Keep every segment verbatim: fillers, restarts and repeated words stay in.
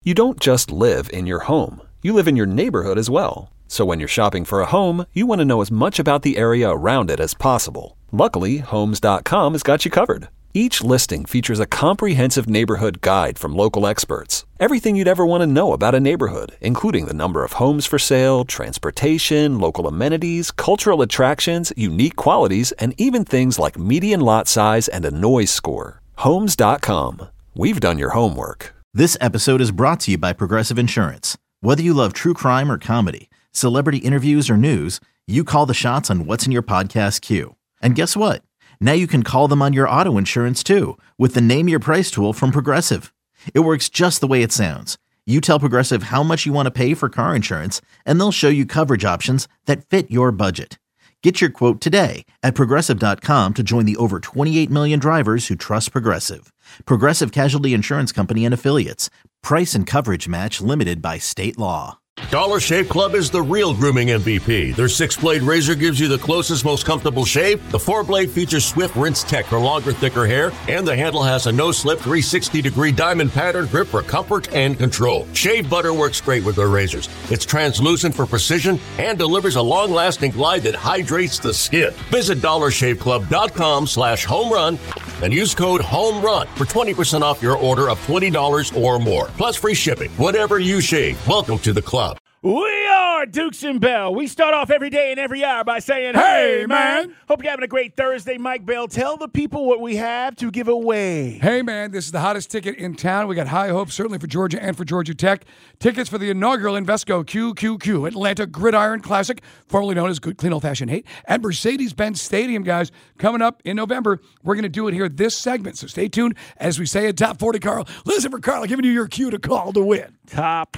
You don't just live in your home. You live in your neighborhood as well. So when you're shopping for a home, you want to know as much about the area around it as possible. Luckily, Homes dot com has got you covered. Each listing features a comprehensive neighborhood guide from local experts. Everything you'd ever want to know about a neighborhood, including the number of homes for sale, transportation, local amenities, cultural attractions, unique qualities, and even things like median lot size and a noise score. Homes dot com. We've done your homework. This episode is brought to you by Progressive Insurance. Whether you love true crime or comedy, celebrity interviews or news, you call the shots on what's in your podcast queue. And guess what? Now you can call them on your auto insurance too with the Name Your Price tool from Progressive. It works just the way it sounds. You tell Progressive how much you want to pay for car insurance, and they'll show you coverage options that fit your budget. Get your quote today at Progressive dot com to join the over twenty-eight million drivers who trust Progressive. Progressive Casualty Insurance Company and Affiliates. Price and coverage match limited by state law. Dollar Shave Club is the real grooming M V P. Their six-blade razor gives you the closest, most comfortable shave. The four-blade features Swift Rinse Tech for longer, thicker hair. And the handle has a no-slip three hundred sixty degree diamond pattern grip for comfort and control. Shave butter works great with their razors. It's translucent for precision and delivers a long-lasting glide that hydrates the skin. Visit dollar shave club dot com slash home run and use code HOMERUN for twenty percent off your order of twenty dollars or more. Plus free shipping. Whatever you shave, welcome to the club. We are Dukes and Bell. We start off every day and every hour by saying, hey, man. Hope you're having a great Thursday. Mike Bell, tell the people what we have to give away. Hey, man, this is the hottest ticket in town. We got high hopes, certainly for Georgia and for Georgia Tech. Tickets for the inaugural Invesco Q Q Q Atlanta Gridiron Classic, formerly known as Good Clean Old Fashioned Hate, at Mercedes-Benz Stadium, guys. Coming up in November, we're going to do it here this segment. So stay tuned as we say in Top forty, Carl. Listen for Carl giving you your cue to call to win. Top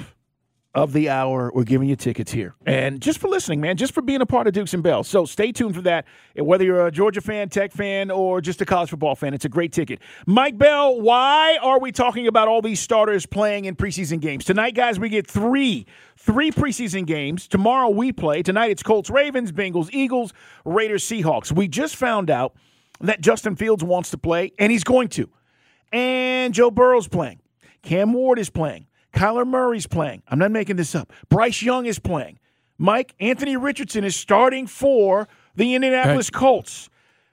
of the hour, we're giving you tickets here. And just for listening, man, just for being a part of Dukes and Bell. So stay tuned for that. And whether you're a Georgia fan, Tech fan, or just a college football fan, it's a great ticket. Mike Bell, why are we talking about all these starters playing in preseason games? Tonight, guys, we get three, three preseason games. Tomorrow we play. Tonight it's Colts, Ravens, Bengals, Eagles, Raiders, Seahawks. We just found out that Justin Fields wants to play, and he's going to. And Joe Burrow's playing. Cam Ward is playing. Kyler Murray's playing. I'm not making this up. Bryce Young is playing. Mike, Anthony Richardson is starting for the Indianapolis hey. Colts.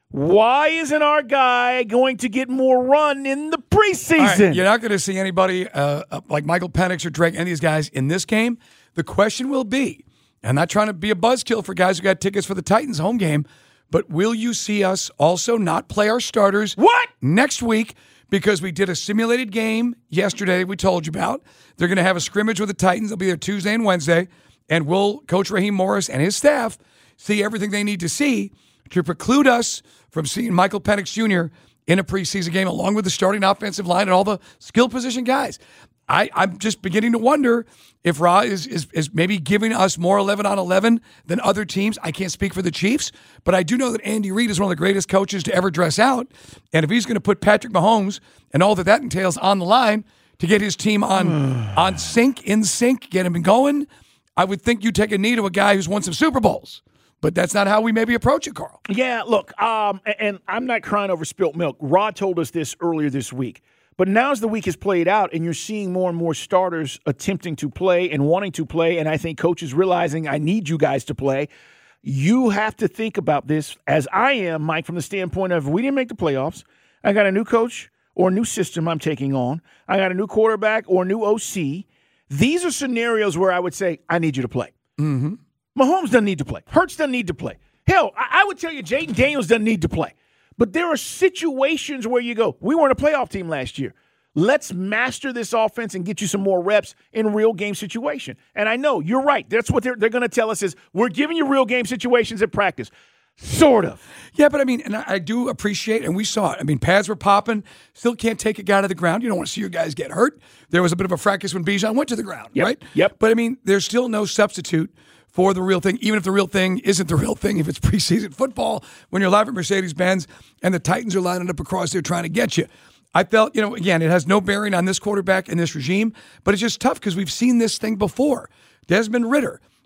Why isn't our guy going to get more run in the preseason? Right, you're not going to see anybody uh, like Michael Penix or Drake, any of these guys in this game. The question will be, I'm not trying to be a buzzkill for guys who got tickets for the Titans home game, but will you see us also not play our starters what? next week? Because we did a simulated game yesterday we told you about. They're going to have a scrimmage with the Titans. They'll be there Tuesday and Wednesday. And will Coach Raheem Morris and his staff see everything they need to see to preclude us from seeing Michael Penix Junior in a preseason game along with the starting offensive line and all the skill position guys? I, I'm just beginning to wonder if Ra is, is is maybe giving us more eleven on eleven than other teams. I can't speak for the Chiefs, but I do know that Andy Reid is one of the greatest coaches to ever dress out. And if he's going to put Patrick Mahomes and all that that entails on the line to get his team on on sync, in sync, get him going, I would think you take a knee to a guy who's won some Super Bowls. But that's not how we maybe approach it, Carl. Yeah, look, um, and I'm not crying over spilt milk. Rod told us this earlier this week. But now as the week has played out and you're seeing more and more starters attempting to play and wanting to play, and I think coaches realizing I need you guys to play, you have to think about this, as I am, Mike, from the standpoint of we didn't make the playoffs. I got a new coach or a new system I'm taking on. I got a new quarterback or a new O C. These are scenarios where I would say, I need you to play. Mm-hmm. Mahomes doesn't need to play. Hurts doesn't need to play. Hell, I, I would tell you Jaden Daniels doesn't need to play. But there are situations where you go, we weren't a playoff team last year. Let's master this offense and get you some more reps in real game situation. And I know, you're right. That's what they're, they're going to tell us is we're giving you real game situations at practice. Sort of. Yeah, but I mean, and I, I do appreciate, and we saw it. I mean, pads were popping. Still can't take a guy to the ground. You don't want to see your guys get hurt. There was a bit of a fracas when Bijan went to the ground, yep. right? Yep. But I mean, there's still no substitute for the real thing, even if the real thing isn't the real thing, if it's preseason football, when you're live at Mercedes-Benz and the Titans are lining up across there trying to get you. I felt, you know, again, it has no bearing on this quarterback and this regime, but it's just tough because we've seen this thing before. Desmond Ridder,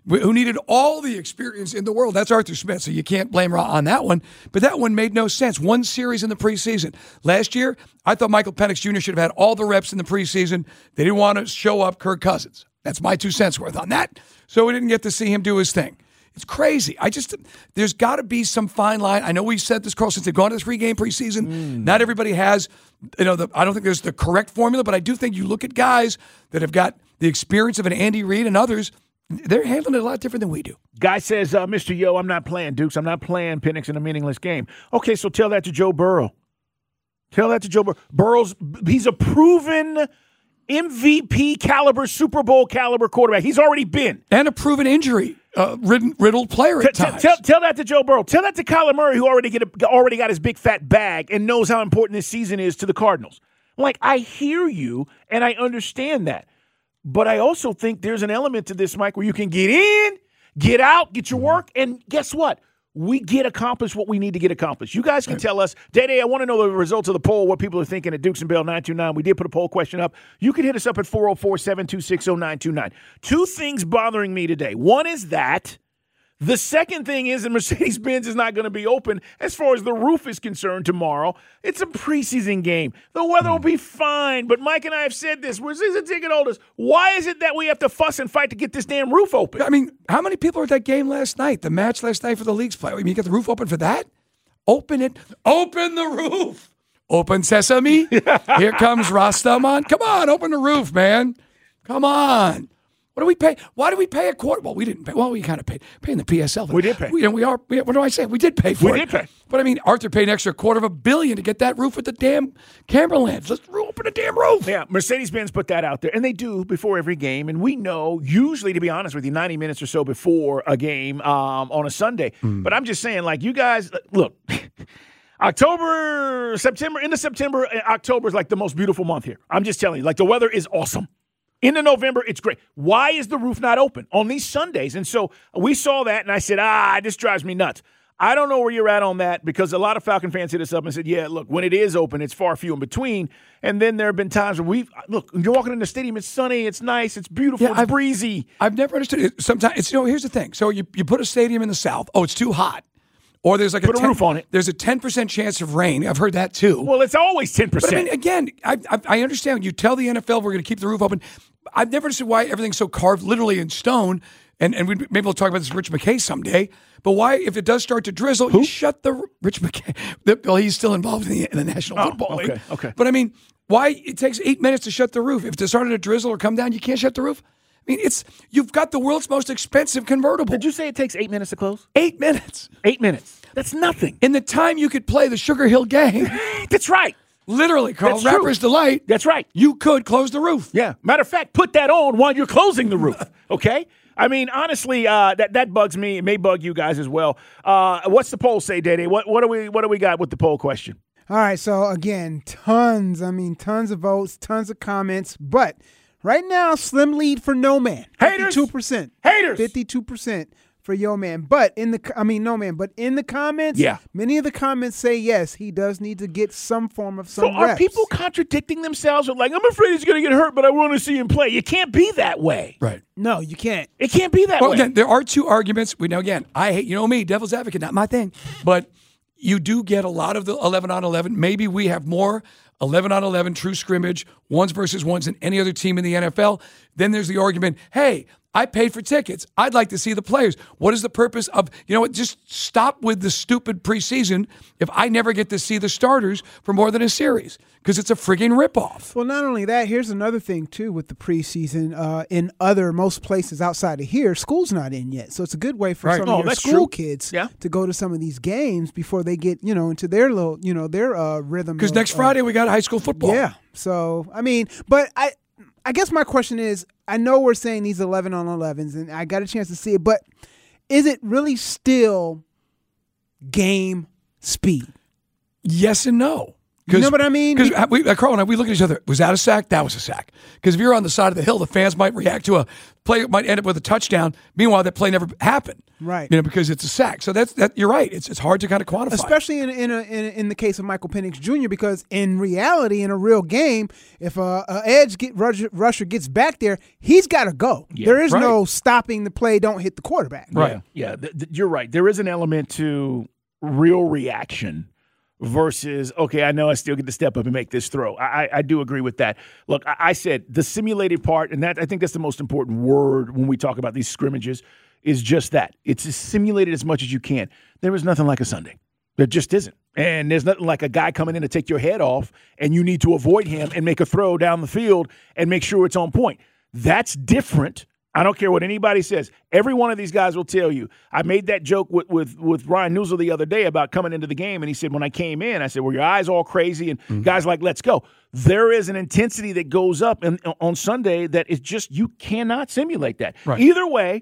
who needed all the experience in the world. That's Arthur Smith, so you can't blame Ra on that one. But that one made no sense. One series in the preseason. Last year, I thought Michael Penix Junior should have had all the reps in the preseason. They didn't want to show up Kirk Cousins. That's my two cents worth on that. So we didn't get to see him do his thing. It's crazy. I just, there's got to be some fine line. I know we said this, Carl, since they've gone to the three-game preseason. Mm. Not everybody has, you know, the, I don't think there's the correct formula, but I do think you look at guys that have got the experience of an Andy Reid and others, they're handling it a lot different than we do. Guy says, uh, Mister Yo, I'm not playing, Dukes. I'm not playing Penix in a meaningless game. Okay, so tell that to Joe Burrow. Tell that to Joe Burrow. Burrow's, he's a proven M V P caliber, Super Bowl caliber quarterback. He's already been. And a proven injury uh, ridden, riddled player at t- times. T- tell, tell that to Joe Burrow. Tell that to Kyler Murray, who already get a, already got his big fat bag and knows how important this season is to the Cardinals. Like, I hear you, and I understand that. But I also think there's an element to this, Mike, where you can get in, get out, get your work, and guess what? We get accomplished what we need to get accomplished. You guys can tell us, Day-Day, I want to know the results of the poll, what people are thinking at Dukes and Bell nine two nine. We did put a poll question up. You can hit us up at four oh four, seven two six, oh nine two nine. Two things bothering me today. One is that. The second thing is that Mercedes-Benz is not going to be open as far as the roof is concerned tomorrow. It's a preseason game. The weather will be fine. But Mike and I have said this. We're season ticket holders. Why is it that we have to fuss and fight to get this damn roof open? I mean, how many people were at that game last night, the match last night for the league's play? I mean, you get the roof open for that? Open it. Open the roof. Open sesame. Here comes Rastaman. Come on, open the roof, man. Come on. What do we pay? Why do we pay a quarter? Well, we didn't pay. Well, we kind of paid. Paying the P S L. We did pay. We, and we are. We, what do I say? We did pay for we it. We did pay. But I mean, Arthur paid an extra quarter of a billion to get that roof with the damn camera lens. Let's open the damn roof. Yeah, Mercedes-Benz put that out there, and they do before every game. And we know, usually, to be honest with you, ninety minutes or so before a game um, on a Sunday. Mm. But I'm just saying, like, you guys, look. October, September, into September, October is like the most beautiful month here. I'm just telling you, like, the weather is awesome. Into November, it's great. Why is the roof not open on these Sundays? And so we saw that, and I said, ah, this drives me nuts. I don't know where you're at on that because a lot of Falcon fans hit us up and said, yeah, look, when it is open, it's far few in between. And then there have been times where we've – look, you're walking in the stadium, it's sunny, it's nice, it's beautiful, yeah, it's I've, breezy. I've never understood it. Sometimes – it's you know, here's the thing. So you, you put a stadium in the south. Oh, it's too hot. Or there's like Put a, a ten, roof on it. There's a ten percent chance of rain. I've heard that too. Well, it's always ten percent. But I mean, again, I, I, I understand. You tell the N F L we're going to keep the roof open. I've never understood why everything's so carved literally in stone. And and we, maybe we'll talk about this with Rich McKay someday. But why, if it does start to drizzle, Who? you shut the Rich McKay. The, well, he's still involved in the, in the National oh, Football okay, League. Okay. But I mean, why it takes eight minutes to shut the roof? If it started to drizzle or come down, you can't shut the roof. I mean, it's you've got the world's most expensive convertible. Did you say it takes eight minutes to close? Eight minutes. Eight minutes. That's nothing. In the time you could play the Sugar Hill game. That's right. Literally, Carl. That's Rapper's true. Delight. That's right. You could close the roof. Yeah. Matter of fact, put that on while you're closing the roof. Okay? I mean, honestly, uh, that that bugs me. It may bug you guys as well. Uh, what's the poll say, Dede? What what do we what do we got with the poll question? All right. So again, tons. I mean, tons of votes, tons of comments, but right now, slim lead for No Man. Haters. fifty-two percent. Haters. fifty-two percent. For Yo Man, but in the I mean no man, but in the comments, yeah, many of the comments say yes, he does need to get some form of some. So are reps. people contradicting themselves? With like, I'm afraid he's going to get hurt, but I want to see him play. You can't be that way, right? No, you can't. It can't be that well, way. Again, there are two arguments. We know again. I hate you know me, devil's advocate, not my thing, but you do get a lot of the eleven on eleven. Maybe we have more eleven on eleven true scrimmage, ones versus ones than any other team in the N F L. Then there's the argument, hey, I paid for tickets. I'd like to see the players. What is the purpose of, you know what, just stop with the stupid preseason if I never get to see the starters for more than a series because it's a frigging ripoff. Well, not only that, here's another thing, too, with the preseason. Uh, in other, most places outside of here, school's not in yet. So it's a good way for right. some oh, of your that's school true. kids yeah. to go to some of these games before they get, you know, into their little, you know, their uh, rhythm. Because next Friday uh, we got high school football. Yeah. So, I mean, but I... I guess my question is, I know we're saying these eleven on elevens, and I got a chance to see it, but is it really still game speed? Yes and no. You know what I mean? Because we, uh, Carl and I, we look at each other. Was that a sack? That was a sack. Because if you're on the side of the hill, the fans might react to a play that might end up with a touchdown. Meanwhile, that play never happened. Right. You know, because it's a sack. So that's that. You're right. It's it's hard to kind of quantify. Especially in in, a, in in the case of Michael Penix Junior Because in reality, in a real game, if a, a edge get, rusher, rusher gets back there, he's got to go. Yeah, there is right. no stopping the play. Don't hit the quarterback. Right. Yeah, yeah th- th- you're right. There is an element to real reaction versus, okay, I know I still get to step up and make this throw. I, I do agree with that. Look, I, I said the simulated part, and that I think that's the most important word when we talk about these scrimmages, is just that. It's as simulated as much as you can. There is nothing like a Sunday. There just isn't. And there's nothing like a guy coming in to take your head off, and you need to avoid him and make a throw down the field and make sure it's on point. That's different. I don't care what anybody says. Every one of these guys will tell you. I made that joke with with, with Ryan Newsel the other day about coming into the game, and he said, when I came in, I said, well, your eyes all crazy, and mm-hmm. guys like, let's go. There is an intensity that goes up in, on Sunday that is just, you cannot simulate that. Right. Either way,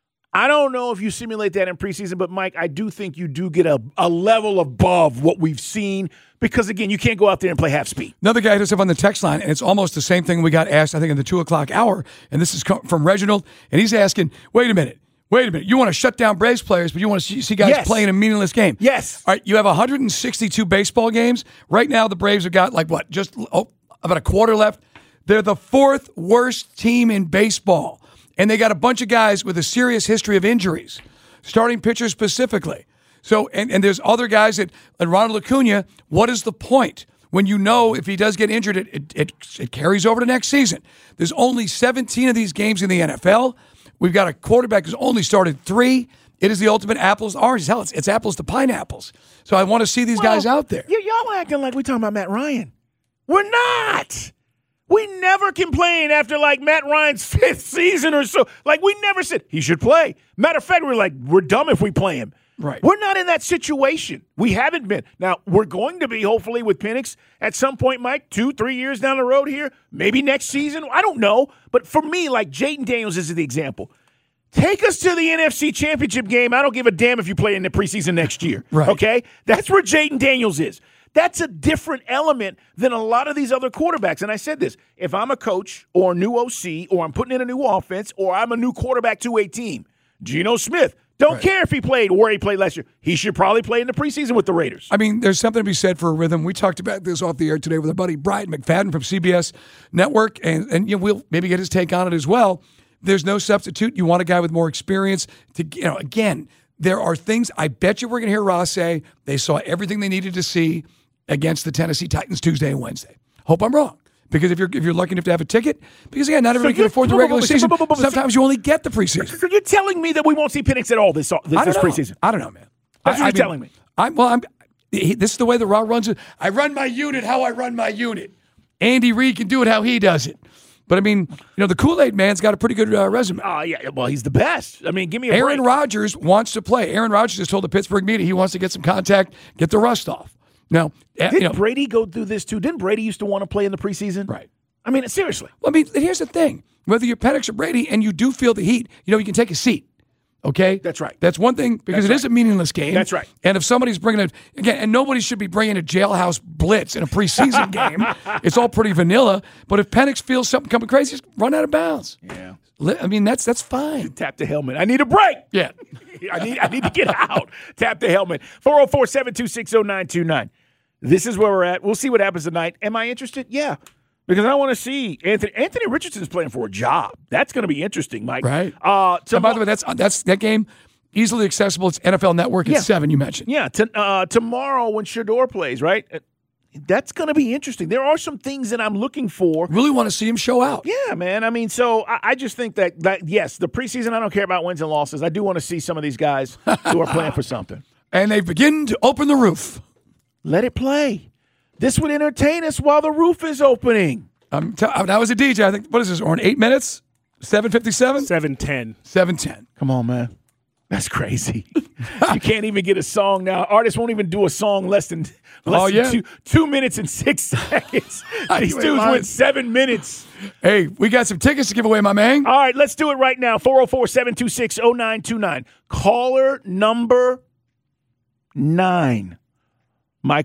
I don't know if you simulate that in preseason, but, Mike, I do think you do get a, a level above what we've seen because, again, you can't go out there and play half speed. Another guy hit us up on the text line, and it's almost the same thing we got asked, I think, in the two o'clock hour, and this is from Reginald, and he's asking, wait a minute, wait a minute, you want to shut down Braves players, but you want to see, see guys yes. playing a meaningless game. Yes. All right, you have one hundred sixty-two baseball games. Right now, the Braves have got, like, what, just oh, about a quarter left? They're the fourth worst team in baseball. And they got a bunch of guys with a serious history of injuries, starting pitchers specifically. So, and, and there's other guys that, and Ronald Acuna, what is the point? When you know if he does get injured, it, it, it, it carries over to next season. There's only seventeen of these games in the N F L. We've got a quarterback who's only started three. It is the ultimate apples to oranges. Hell, it's, it's apples to pineapples. So I want to see these well, guys out there. Y- y'all acting like we're talking about Matt Ryan. We're not. We never complain after, like, Matt Ryan's fifth season or so. Like, we never said he should play. Matter of fact, we're like, we're dumb if we play him. Right. We're not in that situation. We haven't been. Now, we're going to be, hopefully, with Penix at some point, Mike, two, three years down the road here, maybe next season. I don't know. But for me, like, Jaden Daniels is the example. Take us to the N F C Championship game. I don't give a damn if you play in the preseason next year. Right. Okay? That's where Jaden Daniels is. That's a different element than a lot of these other quarterbacks. And I said this, if I'm a coach or a new O C or I'm putting in a new offense or I'm a new quarterback to a team, Geno Smith, don't right. care if he played where he played last year. He should probably play in the preseason with the Raiders. I mean, there's something to be said for a rhythm. We talked about this off the air today with our buddy Brian McFadden from C B S Network, and, and you know, we'll maybe get his take on it as well. There's no substitute. You want a guy with more experience to, you know, again, there are things I bet you we're going to hear Ross say. They saw everything they needed to see against the Tennessee Titans Tuesday and Wednesday. Hope I'm wrong. Because if you're if you're lucky enough to have a ticket, because again, not everybody so can afford the regular season. Sometimes you only get the preseason. So you're telling me that we won't see Penix at all this this, this preseason? I don't know, man. That's I, what you're I mean, telling me. I'm well. I'm. This is the way the Raw runs it. I run my unit how I run my unit. Andy Reid can do it how he does it. But I mean, you know, the Kool-Aid man's got a pretty good uh, resume. Oh uh, yeah, well he's the best. I mean, give me a Aaron break. Rodgers wants to play. Aaron Rodgers just told the Pittsburgh media he wants to get some contact, get the rust off. Now, didn't you know, Brady go through this too? Didn't Brady used to want to play in the preseason? Right. I mean, seriously. Well, I mean, here's the thing. Whether you're Penix or Brady and you do feel the heat, you know, you can take a seat. Okay? That's right. That's one thing because That's it right. is a meaningless game. That's right. And if somebody's bringing it, again, and nobody should be bringing a jailhouse blitz in a preseason game. It's all pretty vanilla. But if Penix feels something coming crazy, just run out of bounds. Yeah. I mean, that's that's fine. Tap the helmet. I need a break. Yeah. I need I need to get out. Tap the helmet. four oh four, seven two six, oh nine two nine. This is where we're at. We'll see what happens tonight. Am I interested? Yeah. Because I want to see Anthony Anthony Richardson is playing for a job. That's going to be interesting, Mike. Right. Uh, and by the way, that's that's that game easily accessible. It's N F L Network at yeah. seven. You mentioned. Yeah. T- uh, tomorrow when Shador plays, right? That's going to be interesting. There are some things that I'm looking for. Really want to see him show out. Yeah, man. I mean, so I, I just think that, that, yes, the preseason, I don't care about wins and losses. I do want to see some of these guys who are playing for something. And they begin to open the roof. Let it play. This would entertain us while the roof is opening. Um, t- I was a D J. I think, what is this, Orrin? Eight minutes? seven fifty-seven? seven ten. seven ten. Come on, man. That's crazy. You can't even get a song now. Artists won't even do a song less than, less oh, than yeah? two, two minutes and six seconds. These dudes went seven minutes. Hey, we got some tickets to give away, my man. All right, let's do it right now. four oh four, seven two six, oh nine two nine. Caller number nine. Michael,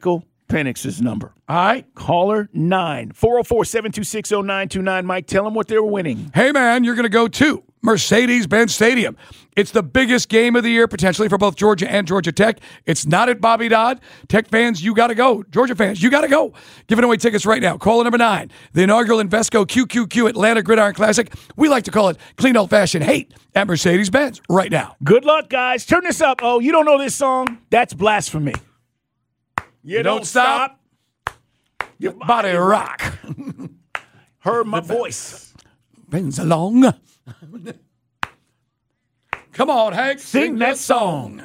Penix's number. All right. Caller nine. four oh four, seven two six, oh nine two nine. Mike, tell them what they're winning. Hey, man, you're going to go to Mercedes-Benz Stadium. It's the biggest game of the year, potentially, for both Georgia and Georgia Tech. It's not at Bobby Dodd. Tech fans, you got to go. Georgia fans, you got to go. Giving away tickets right now. Caller number nine, the inaugural Invesco Q Q Q Atlanta Gridiron Classic. We like to call it clean old-fashioned hate at Mercedes-Benz right now. Good luck, guys. Turn this up. Oh, you don't know this song? That's blasphemy. You, you don't, don't stop. stop. Your body rock. Heard my voice. Rings along. Come on, Hank. Sing, sing that song.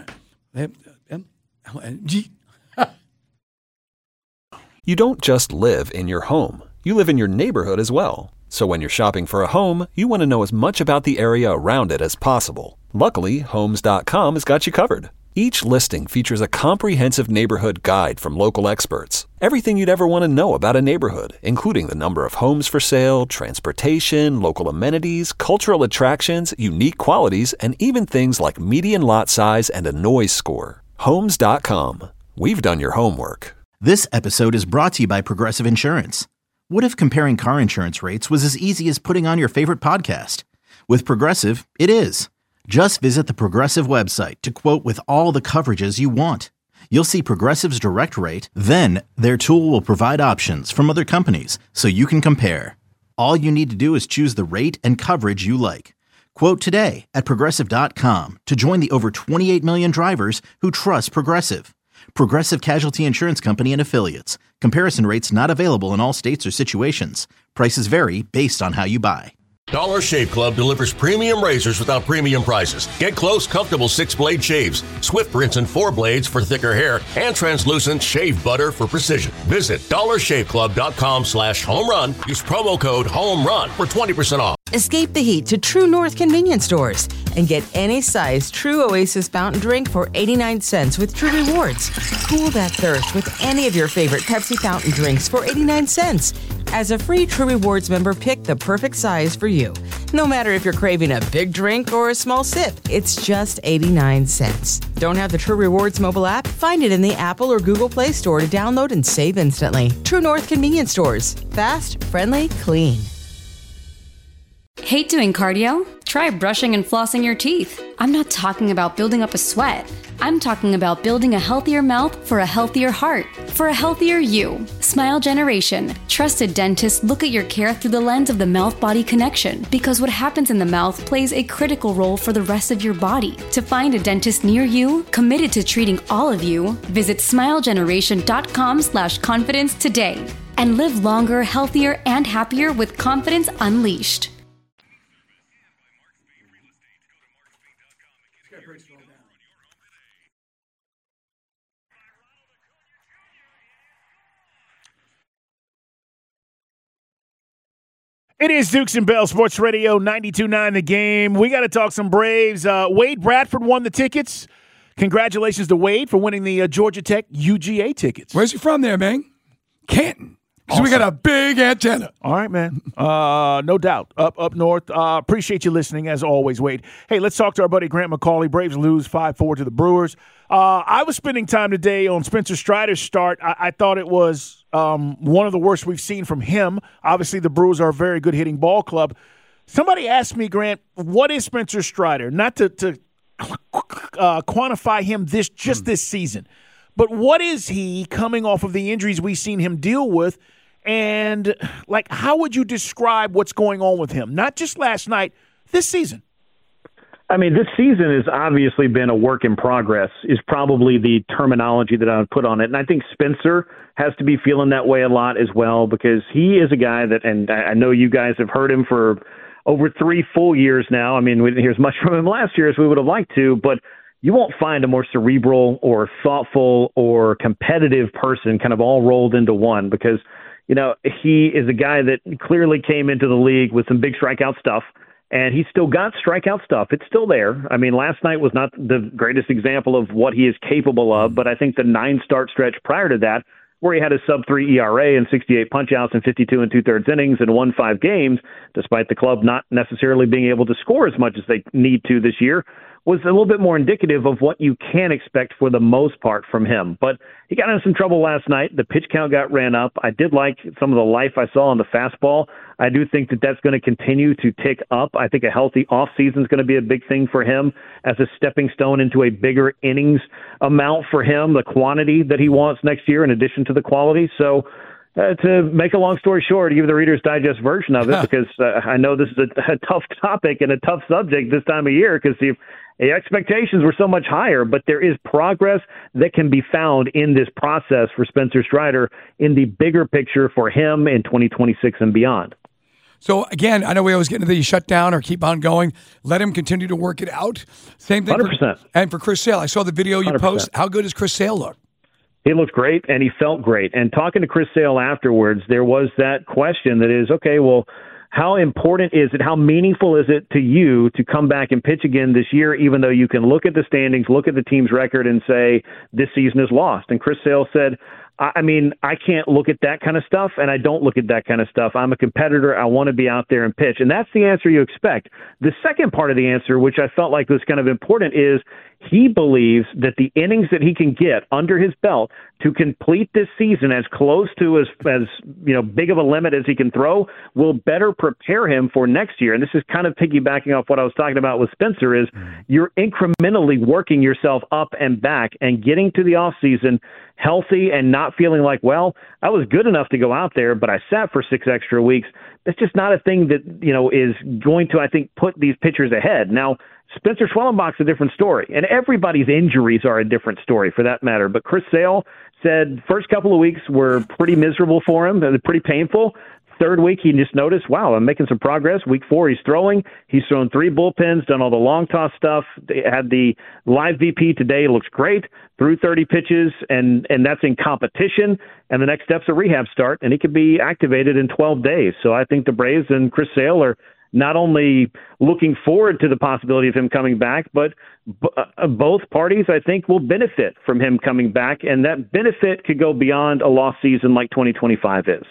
You don't just live in your home. You live in your neighborhood as well. So when you're shopping for a home, you want to know as much about the area around it as possible. Luckily, Homes dot com has got you covered. Each listing features a comprehensive neighborhood guide from local experts. Everything you'd ever want to know about a neighborhood, including the number of homes for sale, transportation, local amenities, cultural attractions, unique qualities, and even things like median lot size and a noise score. Homes dot com. We've done your homework. This episode is brought to you by Progressive Insurance. What if comparing car insurance rates was as easy as putting on your favorite podcast? With Progressive, it is. Just visit the Progressive website to quote with all the coverages you want. You'll see Progressive's direct rate, then their tool will provide options from other companies so you can compare. All you need to do is choose the rate and coverage you like. Quote today at Progressive dot com to join the over twenty-eight million drivers who trust Progressive. Progressive Casualty Insurance Company and Affiliates. Comparison rates not available in all states or situations. Prices vary based on how you buy. Dollar Shave Club delivers premium razors without premium prices. Get close, comfortable six-blade shaves, Swift rinse and four blades for thicker hair, and translucent shave butter for precision. Visit dollar shave club dot com slash home run. Use promo code HOMERUN for twenty percent off. Escape the heat to True North convenience stores and get any size True Oasis fountain drink for eighty-nine cents with True Rewards. Cool that thirst with any of your favorite Pepsi fountain drinks for eighty-nine cents. As a free True Rewards member, pick the perfect size for you. No matter if you're craving a big drink or a small sip, it's just eighty-nine cents. Don't have the True Rewards mobile app? Find it in the Apple or Google Play Store to download and save instantly. True North convenience stores. Fast, friendly, clean. Hate doing cardio? Try brushing and flossing your teeth. I'm not talking about building up a sweat. I'm talking about building a healthier mouth for a healthier heart, for a healthier you. Smile Generation. Trusted dentists look at your care through the lens of the mouth-body connection, because what happens in the mouth plays a critical role for the rest of your body. To find a dentist near you, committed to treating all of you, visit smile generation dot com slash confidence today. And live longer, healthier, and happier with confidence unleashed. It is Dukes and Bell Sports Radio ninety-two point nine The Game. We got to talk some Braves. Uh, Wade Bradford won the tickets. Congratulations to Wade for winning the uh, Georgia Tech U G A tickets. Where's he from there, man? Canton. Because awesome. We got a big antenna. All right, man. Uh, no doubt. Up up north. Uh, appreciate you listening, as always, Wade. Hey, let's talk to our buddy Grant McCauley. Braves lose five four to the Brewers. Uh, I was spending time today on Spencer Strider's start. I, I thought it was um, one of the worst we've seen from him. Obviously, the Brewers are a very good hitting ball club. Somebody asked me, Grant, what is Spencer Strider? Not to, to uh, quantify him this just mm. this season, but what is he coming off of the injuries we've seen him deal with? And, like, how would you describe what's going on with him? Not just last night, this season. I mean, this season has obviously been a work in progress is probably the terminology that I would put on it. And I think Spencer has to be feeling that way a lot as well, because he is a guy that, and I know you guys have heard him for over three full years now. I mean, we didn't hear as much from him last year as we would have liked to, but you won't find a more cerebral or thoughtful or competitive person kind of all rolled into one, because you know, he is a guy that clearly came into the league with some big strikeout stuff, and he's still got strikeout stuff. It's still there. I mean, last night was not the greatest example of what he is capable of, but I think the nine-start stretch prior to that, where he had a sub three E R A and sixty-eight punch-outs and fifty-two and two-thirds innings and won five games, despite the club not necessarily being able to score as much as they need to this year, was a little bit more indicative of what you can expect for the most part from him. But he got into some trouble last night. The pitch count got ran up. I did like some of the life I saw on the fastball. I do think that that's going to continue to tick up. I think a healthy offseason is going to be a big thing for him as a stepping stone into a bigger innings amount for him, the quantity that he wants next year in addition to the quality. So uh, to make a long story short, to give the Reader's Digest version of it, because uh, I know this is a, a tough topic and a tough subject this time of year because the The expectations were so much higher, but there is progress that can be found in this process for Spencer Strider in the bigger picture for him in twenty twenty-six and beyond. So, again, I know we always get into the shut down or keep on going. Let him continue to work it out. Same thing. one hundred percent. For, and for Chris Sale, I saw the video you one hundred percent. post. How good does Chris Sale look? He looked great, and he felt great. And talking to Chris Sale afterwards, there was that question that is, okay, well, how important is it, how meaningful is it to you to come back and pitch again this year, even though you can look at the standings, look at the team's record and say this season is lost? And Chris Sale said, I mean, I can't look at that kind of stuff, and I don't look at that kind of stuff. I'm a competitor. I want to be out there and pitch. And that's the answer you expect. The second part of the answer, which I felt like was kind of important, is he believes that the innings that he can get under his belt to complete this season as close to as, as you know, big of a limit as he can throw will better prepare him for next year. And this is kind of piggybacking off what I was talking about with Spencer is you're incrementally working yourself up and back and getting to the offseason healthy and not feeling like, well, I was good enough to go out there, but I sat for six extra weeks. That's just not a thing that, you know, is going to, I think, put these pitchers ahead. Now, Spencer Schwellenbach's a different story, and everybody's injuries are a different story for that matter. But Chris Sale said first couple of weeks were pretty miserable for him, and pretty painful. Third week, he just noticed, wow, I'm making some progress. Week four, he's throwing. He's thrown three bullpens, done all the long toss stuff. They had the live V P today. Looks great. Threw thirty pitches, and, and that's in competition. And the next step's a rehab start, and he could be activated in twelve days. So I think the Braves and Chris Sale are not only looking forward to the possibility of him coming back, but b- uh, both parties, I think, will benefit from him coming back. And that benefit could go beyond a lost season like twenty twenty-five is.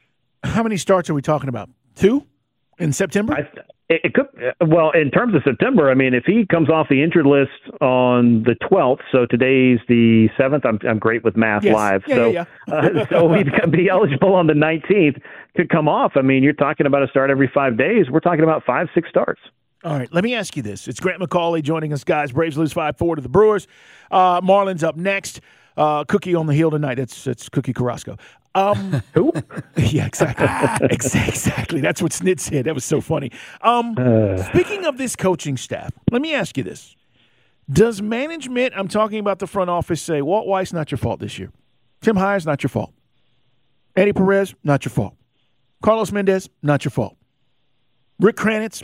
How many starts are we talking about? Two in September? I, it, it could. Well, in terms of September, I mean, if he comes off the injured list on the twelfth, so today's the seventh. I'm I'm great with math yes. live, yeah, so yeah, yeah. uh, so he'd be eligible on the nineteenth. Could come off. I mean, you're talking about a start every five days. We're talking about five, six starts. All right, let me ask you this. It's Grant McCauley joining us, guys. Braves lose five four to the Brewers. Uh, Marlins up next. Uh, Cookie on the hill tonight. That's that's Cookie Carrasco. Um, Who? Yeah, exactly. exactly. That's what Snit said. That was so funny. Um, uh. Speaking of this coaching staff, let me ask you this. Does management, I'm talking about the front office, say, Walt Weiss, not your fault this year. Tim Hires, not your fault. Eddie Perez, not your fault. Carlos Mendez, not your fault. Rick Kranitz,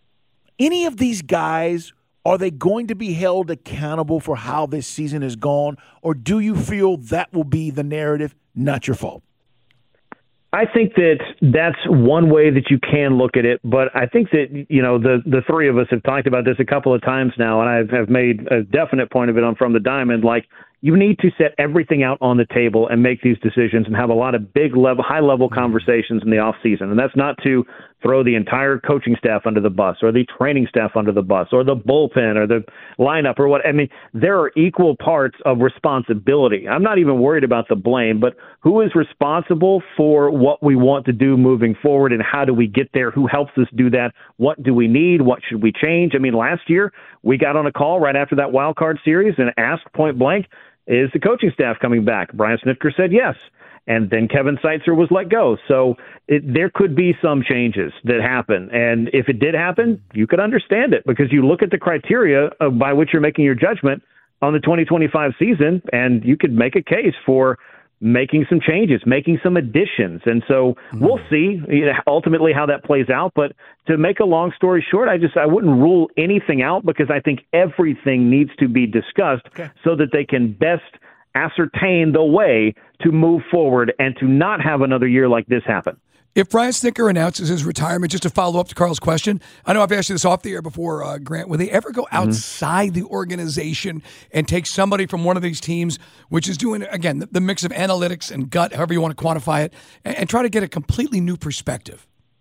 any of these guys, are they going to be held accountable for how this season has gone, or do you feel that will be the narrative, not your fault? I think that that's one way that you can look at it, but I think that, you know, the, the three of us have talked about this a couple of times now, and I have made a definite point of it on From the Diamond. Like, you need to set everything out on the table and make these decisions and have a lot of big level, high level conversations in the off season. And that's not to throw the entire coaching staff under the bus or the training staff under the bus or the bullpen or the lineup or what. I mean, there are equal parts of responsibility. I'm not even worried about the blame, but who is responsible for what we want to do moving forward and how do we get there? Who helps us do that? What do we need? What should we change? I mean, last year we got on a call right after that wild card series and asked point blank, is the coaching staff coming back? Brian Snitker said yes. And then Kevin Seitzer was let go. So it, there could be some changes that happen. And if it did happen, you could understand it because you look at the criteria of, by which you're making your judgment on the twenty twenty-five season, and you could make a case for making some changes, making some additions. And so we'll see you know, ultimately how that plays out. But to make a long story short, I just I wouldn't rule anything out because I think everything needs to be discussed okay. so that they can best ascertain the way to move forward and to not have another year like this happen. If Brian Snitker announces his retirement, just to follow up to Carl's question, I know I've asked you this off the air before, uh, Grant, will they ever go outside mm-hmm. the organization and take somebody from one of these teams, which is doing, again, the, the mix of analytics and gut, however you want to quantify it, and, and try to get a completely new perspective?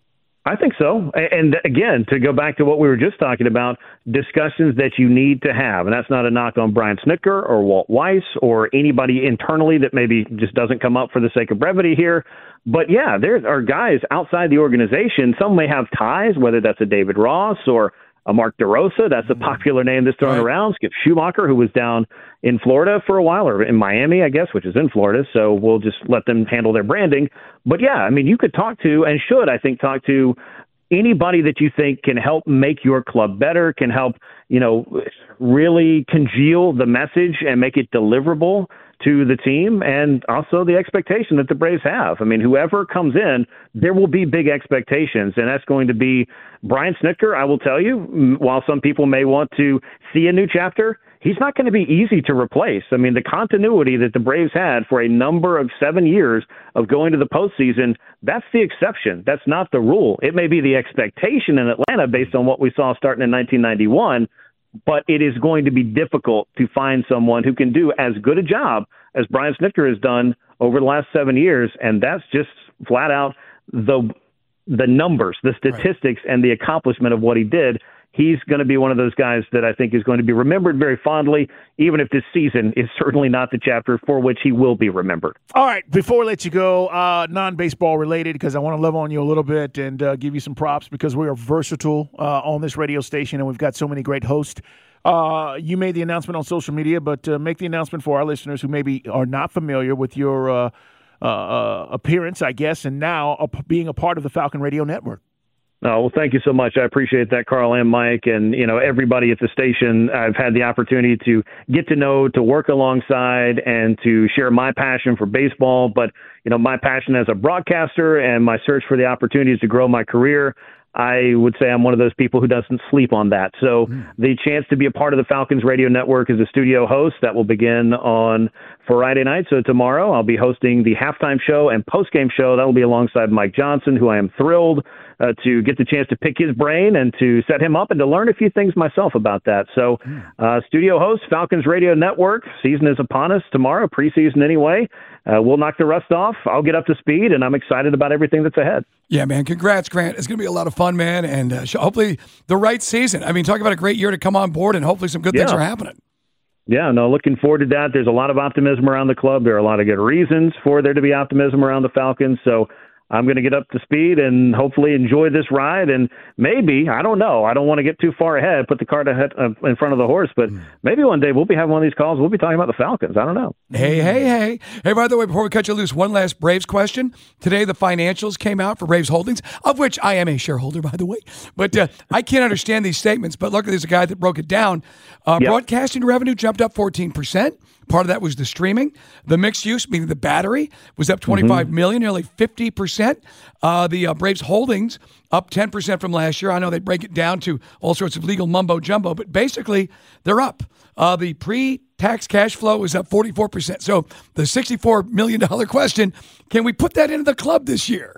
I think so. And again, to go back to what we were just talking about, discussions that you need to have. And that's not a knock on Brian Snitker or Walt Weiss or anybody internally that maybe just doesn't come up for the sake of brevity here. But yeah, there are guys outside the organization. Some may have ties, whether that's a David Ross or a Mark DeRosa. That's a popular name that's thrown right around. Skip Schumacher, who was down in Florida for a while, or in Miami, I guess, which is in Florida. So we'll just let them handle their branding. But yeah, I mean, you could talk to, and should, I think, talk to anybody that you think can help make your club better, can help, you know, really congeal the message and make it deliverable to the team, and also the expectation that the Braves have. I mean, whoever comes in, there will be big expectations, and that's going to be Brian Snitker. I will tell you, while some people may want to see a new chapter, he's not going to be easy to replace. I mean, the continuity that the Braves had for a number of seven years of going to the postseason, that's the exception. That's not the rule. It may be the expectation in Atlanta based on what we saw starting in nineteen ninety-one, but it is going to be difficult to find someone who can do as good a job as Brian Snitker has done over the last seven years. And that's just flat out the the numbers, the statistics, right, and the accomplishment of what he did. He's going to be one of those guys that I think is going to be remembered very fondly, even if this season is certainly not the chapter for which he will be remembered. All right, before we let you go, uh, non-baseball related, because I want to love on you a little bit and uh, give you some props, because we are versatile uh, on this radio station, and we've got so many great hosts. Uh, you made the announcement on social media, but uh, make the announcement for our listeners who maybe are not familiar with your uh, uh, uh, appearance, I guess, and now uh, being a part of the Falcon Radio Network. Oh, well, thank you so much. I appreciate that, Carl and Mike, and, you know, everybody at the station. I've had the opportunity to get to know, to work alongside, and to share my passion for baseball. But, you know, my passion as a broadcaster and my search for the opportunities to grow my career, I would say I'm one of those people who doesn't sleep on that. So mm. the chance to be a part of the Falcons Radio Network as a studio host, that will begin on Friday night. So tomorrow I'll be hosting the halftime show and postgame show. That will be alongside Mike Johnson, who I am thrilled uh, to get the chance to pick his brain and to set him up and to learn a few things myself about that. So uh, studio host, Falcons Radio Network. Season is upon us tomorrow, preseason anyway. Uh, we'll knock the rust off. I'll get up to speed, and I'm excited about everything that's ahead. Yeah, man. Congrats, Grant. It's going to be a lot of fun, man, and uh, hopefully the right season. I mean, talk about a great year to come on board, and hopefully some good yeah. things are happening. Yeah, no, looking forward to that. There's a lot of optimism around the club. There are a lot of good reasons for there to be optimism around the Falcons. So I'm going to get up to speed and hopefully enjoy this ride. And maybe, I don't know, I don't want to get too far ahead, put the cart ahead, uh, in front of the horse, but maybe one day we'll be having one of these calls. We'll be talking about the Falcons. I don't know. Hey, hey, hey. Hey, by the way, before we cut you loose, one last Braves question. Today, the financials came out for Braves Holdings, of which I am a shareholder, by the way. But uh, I can't understand these statements, but luckily there's a guy that broke it down. Uh, yep. Broadcasting revenue jumped up fourteen percent. Part of that was the streaming. The mixed use, meaning the battery, was up twenty-five mm-hmm. million, nearly fifty percent. Uh, the uh, Braves Holdings up ten percent from last year. I know they break it down to all sorts of legal mumbo jumbo, but basically they're up. Uh, the pre-tax cash flow is up forty-four percent. So the sixty-four million dollars question, can we put that into the club this year?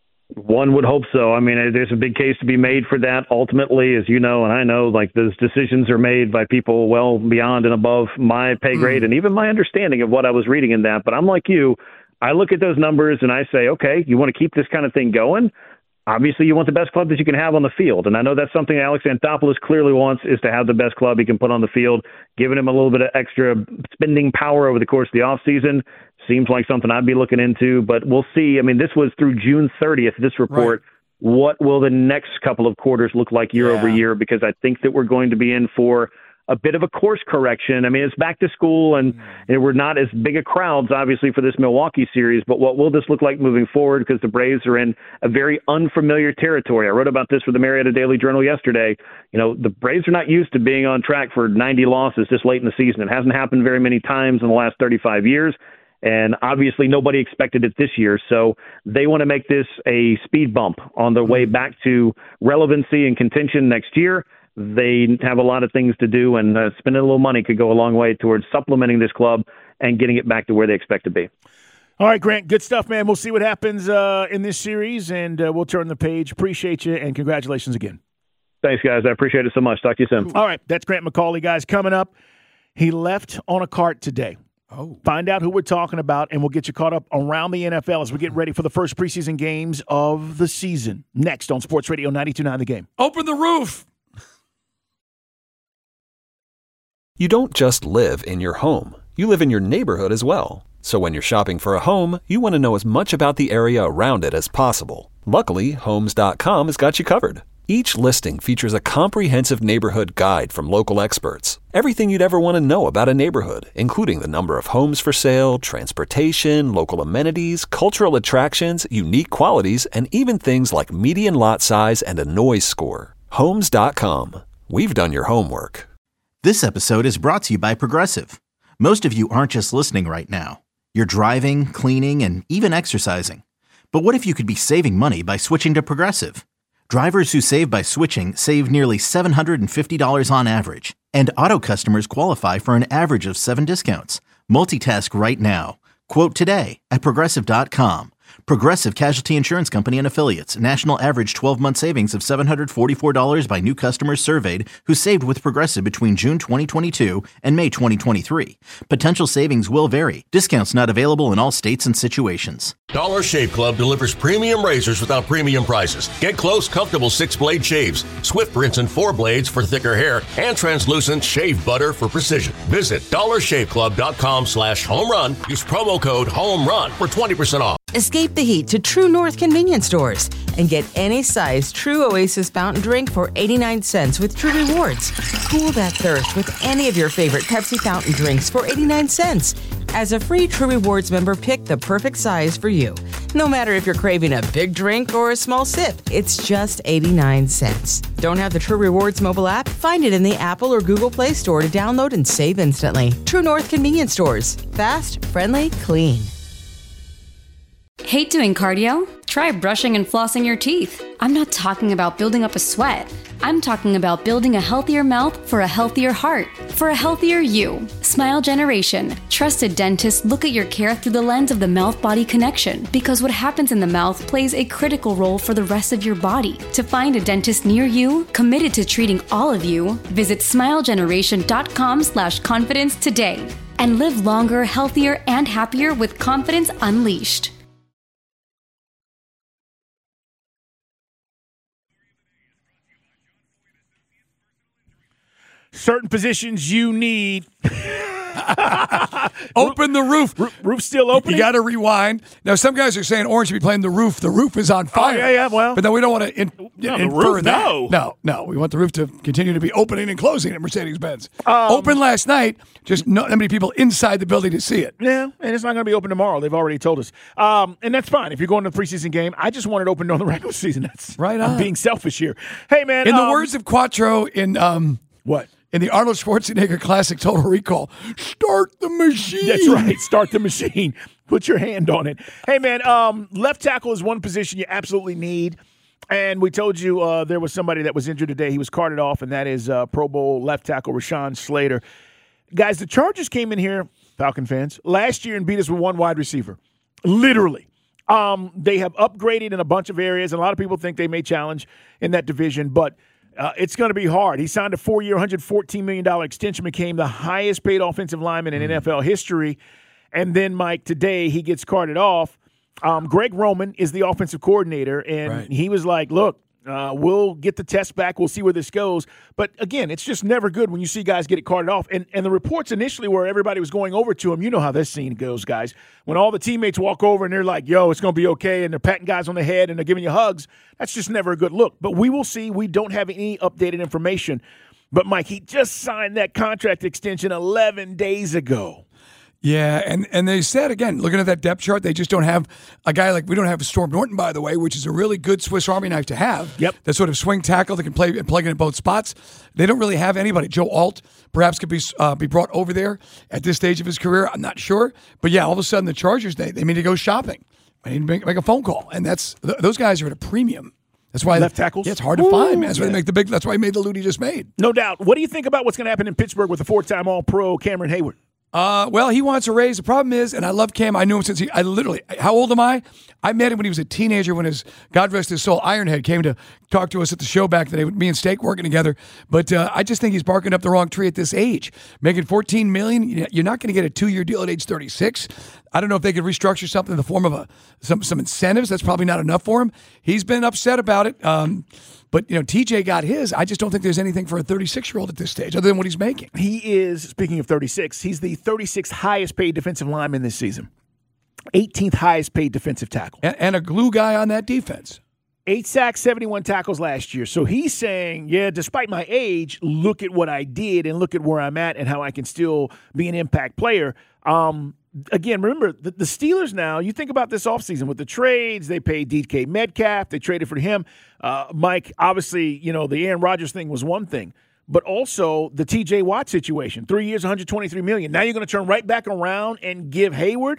One would hope so. I mean, there's a big case to be made for that. Ultimately, as you know, and I know, like, those decisions are made by people well beyond and above my pay grade mm. and even my understanding of what I was reading in that. But I'm like you. I look at those numbers and I say, okay, you want to keep this kind of thing going? Obviously, you want the best club that you can have on the field. And I know that's something Alex Anthopoulos clearly wants, is to have the best club he can put on the field, giving him a little bit of extra spending power over the course of the offseason. Seems like something I'd be looking into, but we'll see. I mean, this was through June thirtieth, this report. Right. What will the next couple of quarters look like year yeah. over year? Because I think that we're going to be in for a bit of a course correction. I mean, it's back to school, and, and we're not as big a crowds, obviously, for this Milwaukee series, but what will this look like moving forward? Because the Braves are in a very unfamiliar territory. I wrote about this for the Marietta Daily Journal yesterday. You know, the Braves are not used to being on track for ninety losses this late in the season. It hasn't happened very many times in the last thirty-five years. And obviously nobody expected it this year. So they want to make this a speed bump on their way back to relevancy and contention next year. They have a lot of things to do, and uh, spending a little money could go a long way towards supplementing this club and getting it back to where they expect to be. All right, Grant, good stuff, man. We'll see what happens uh, in this series, and uh, we'll turn the page. Appreciate you, and congratulations again. Thanks, guys. I appreciate it so much. Talk to you soon. All right, that's Grant McAuley, guys. Coming up, he left on a cart today. Oh. Find out who we're talking about, and we'll get you caught up around the N F L as we get ready for the first preseason games of the season. Next on Sports Radio ninety-two point nine The Game. Open the roof. You don't just live in your home. You live in your neighborhood as well. So when you're shopping for a home, you want to know as much about the area around it as possible. Luckily, Homes dot com has got you covered. Each listing features a comprehensive neighborhood guide from local experts. Everything you'd ever want to know about a neighborhood, including the number of homes for sale, transportation, local amenities, cultural attractions, unique qualities, and even things like median lot size and a noise score. Homes dot com. We've done your homework. This episode is brought to you by Progressive. Most of you aren't just listening right now. You're driving, cleaning, and even exercising. But what if you could be saving money by switching to Progressive? Drivers who save by switching save nearly seven hundred fifty dollars on average. And auto customers qualify for an average of seven discounts. Multitask right now. Quote today at Progressive dot com. Progressive Casualty Insurance Company and Affiliates. National average twelve-month savings of seven hundred forty-four dollars by new customers surveyed who saved with Progressive between June twenty twenty-two and May twenty twenty-three. Potential savings will vary. Discounts not available in all states and situations. Dollar Shave Club delivers premium razors without premium prices. Get close, comfortable six-blade shaves, swift rinse and four blades for thicker hair, and translucent shave butter for precision. Visit dollar shave club dot com slash home run. Use promo code HOMERUN for twenty percent off. Escape the heat to True North convenience stores and get any size True Oasis fountain drink for eighty-nine cents with True Rewards. Cool that thirst with any of your favorite Pepsi fountain drinks for eighty-nine cents. As a free True Rewards member, pick the perfect size for you. No matter if you're craving a big drink or a small sip, it's just eighty-nine cents. Don't have the True Rewards mobile app? Find it in the Apple or Google Play Store to download and save instantly. True North convenience stores. Fast, friendly, clean. Hate doing cardio? Try brushing and flossing your teeth. I'm not talking about building up a sweat. I'm talking about building a healthier mouth for a healthier heart, for a healthier you. Smile Generation. Trusted dentists look at your care through the lens of the mouth-body connection, because what happens in the mouth plays a critical role for the rest of your body. To find a dentist near you, committed to treating all of you, visit smile generation dot com slash confidence today. And live longer, healthier, and happier with confidence unleashed. Certain positions you need. Open the roof. Roof, roof still open. You got to rewind. Now, some guys are saying Orange should be playing the roof. The roof is on fire. Oh, yeah, yeah, well. But then we don't want to in, no, infer the roof, that. No. no, no. We want the roof to continue to be opening and closing at Mercedes-Benz. Um, open last night, just not that many people inside the building to see it. Yeah, and it's not going to be open tomorrow. They've already told us. Um, and that's fine. If you're going to the preseason game, I just want it open during the regular season. That's right on. I'm being selfish here. Hey, man. In um, the words of Quattro in um, what? In the Arnold Schwarzenegger classic Total Recall, start the machine. That's right. Start the machine. Put your hand on it. Hey, man, um, left tackle is one position you absolutely need. And we told you uh, there was somebody that was injured today. He was carted off, and that is uh, Pro Bowl left tackle Rashawn Slater. Guys, the Chargers came in here, Falcon fans, last year and beat us with one wide receiver. Literally. Um, they have upgraded in a bunch of areas, and a lot of people think they may challenge in that division, but Uh, it's going to be hard. He signed a four-year, one hundred fourteen million dollars extension, became the highest-paid offensive lineman in mm. N F L history. And then, Mike, today he gets carted off. Um, Greg Roman is the offensive coordinator, and right. he was like, look, uh, we'll get the test back. We'll see where this goes. But, again, it's just never good when you see guys get it carted off. And, and the reports initially where everybody was going over to him, you know how this scene goes, guys. When all the teammates walk over and they're like, yo, it's going to be okay, and they're patting guys on the head and they're giving you hugs, that's just never a good look. But we will see. We don't have any updated information. But, Mike, he just signed that contract extension eleven days ago. Yeah, and, and they said, again, looking at that depth chart, they just don't have a guy like, we don't have Storm Norton, by the way, which is a really good Swiss Army knife to have. Yep. That sort of swing tackle that can play and plug in at both spots. They don't really have anybody. Joe Alt perhaps could be uh, be brought over there at this stage of his career. I'm not sure. But, yeah, all of a sudden the Chargers, they, they need to go shopping. They need to make, make a phone call. And that's th- those guys are at a premium. That's why left tackles. Yeah, it's hard to Ooh, find, man. That's why yeah. they make the big. That's why he made the loot he just made. No doubt. What do you think about what's going to happen in Pittsburgh with the four-time All-Pro Cameron Hayward? Uh, well, he wants a raise. The problem is, and I love Cam. I knew him since he, I literally, how old am I? I met him when he was a teenager when his, God rest his soul, Ironhead came to talk to us at the show back then, with me and Steak working together. But uh, I just think he's barking up the wrong tree at this age. Making fourteen million dollars, you're not going to get a two-year deal at age thirty-six. I don't know if they could restructure something in the form of a some, some incentives. That's probably not enough for him. He's been upset about it. Um, But, you know, T J got his. I just don't think there's anything for a thirty-six-year-old at this stage other than what he's making. He is, speaking of thirty-six, he's the thirty-sixth highest paid defensive lineman this season. eighteenth highest paid defensive tackle. And, and a glue guy on that defense. Eight sacks, seventy-one tackles last year. So he's saying, yeah, despite my age, look at what I did and look at where I'm at and how I can still be an impact player. Um, again, remember, the, the Steelers now, you think about this offseason with the trades, they paid D K Metcalf, they traded for him. Uh, Mike, obviously, you know, the Aaron Rodgers thing was one thing, but also the T J Watt situation, three years, one hundred twenty-three million dollars. Now you're going to turn right back around and give Hayward